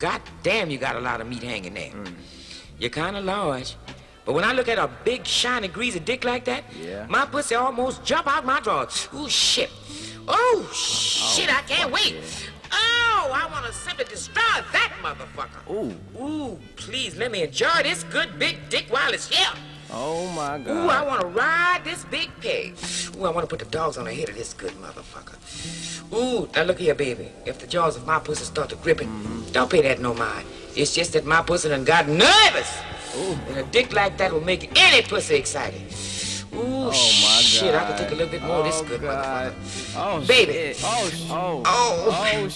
God damn, you got a lot of meat hanging there. You're kind of large. But when I look at a big, shiny, greasy dick like that, my pussy almost jump out my drawers. Ooh, shit. Oh, shit, I can't wait. Oh, I want to simply destroy that motherfucker. Ooh, please let me enjoy this good big dick while it's here. Oh, my God. Ooh, I want to ride this big pig. Ooh, I want to put the dogs on the head of this good motherfucker. Ooh, now look here, baby. If the jaws of my pussy start to gripping, don't pay that no mind. It's just that my pussy done got nervous. Ooh, and a dick like that will make any pussy excited. Ooh, my shit, God. I can take a little bit more of this good God. motherfucker. Oh, baby. Shit. Oh,